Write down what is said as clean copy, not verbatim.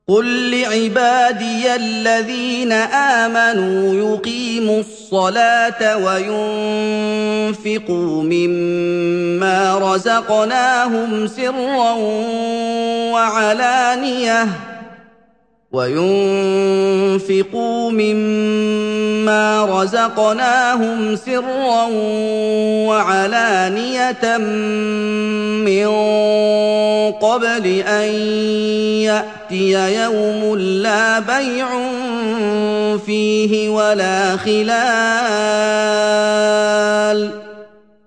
قُل لِّعِبَادِيَ الَّذِينَ آمَنُوا يُقِيمُوا الصَّلَاةَ وَيُنفِقُوا مِمَّا رَزَقْنَاهُمْ سِرًّا وَعَلَانِيَةً مِّن قَبْلِ أَن يَأْتِيَ يَوْمٌ لَّا بَيْعٌ فِيهِ وَلَا خِلَالٌ